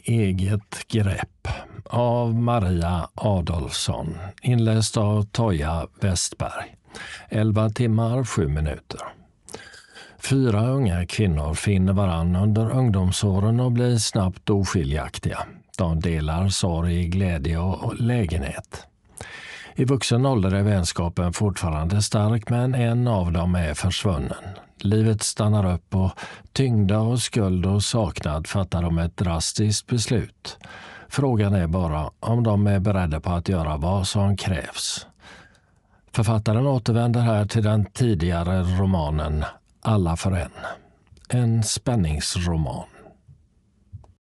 eget grepp av Maria Adolfsson, inläst av Toja Westberg. 11 timmar 7 minuter. 4 unga kvinnor finner varann under ungdomsåren och blir snabbt oskiljaktiga. De delar sorg, glädje och lägenhet. I vuxen ålder är vänskapen fortfarande stark, men en av dem är försvunnen. Livet stannar upp och tyngda och skuld och saknad fattar de ett drastiskt beslut. Frågan är bara om de är beredda på att göra vad som krävs. Författaren återvänder här till den tidigare romanen Alla för en. En spänningsroman.